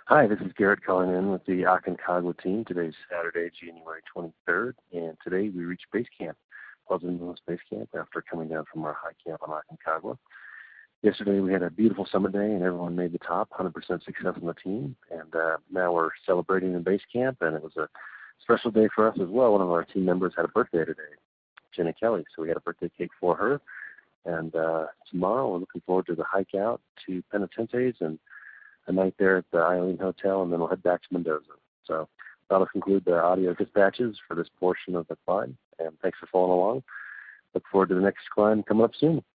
Hi, this is Garrett calling in with the Aconcagua team. Today's Saturday, January 23rd, and today we reached base camp, Pleasant Mills Base Camp, after coming down from our high camp on Aconcagua. Yesterday we had a beautiful summit day, and everyone made the top, 100% success on the team, and now we're celebrating in base camp, and it was a special day for us as well. One of our team members had a birthday today, Jenna Kelly, so we had a birthday cake for her, and tomorrow we're looking forward to the hike out to Penitentes and a night there at the Eileen Hotel, and then we'll head back to Mendoza. So that'll conclude the audio dispatches for this portion of the climb, and thanks for following along. Look forward to the next climb coming up soon.